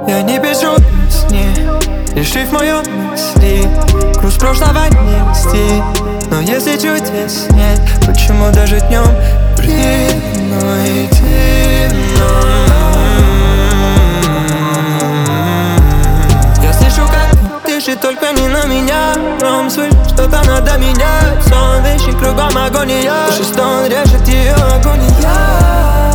Я не пишу песни, решив мою мысли, груз прошлого нести. Но если чудесней, почему даже днем придумайте? Я слышу, как дышит, только не на меня. Ром, слышь, что-то надо менять. Сон, вещи, кругом агония. Слышишь, что он режет ее агония.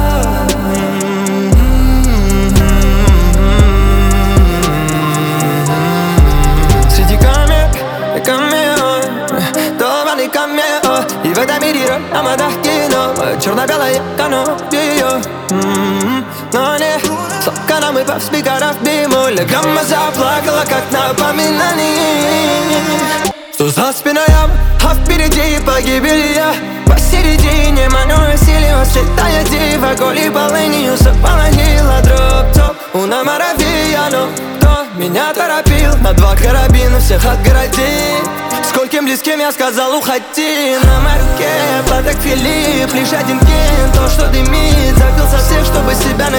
И в этом мире роль Амадах кино, черно-белое кино ее. Но не слокана мы пав спикеров бимоль. Гамма заплакала, как напоминание. Что за спиной яма, а впереди погибель я. Посередине маню силе, светая дива. Голи полынью заполонила дроп-топ. Уна маравия, но кто меня торопил? На два карабина всех отгородил. Скольким близким я сказал уходи. На моей руке Патек Филипп, лишь один кин. То, что дымит, запил со всех, чтобы себя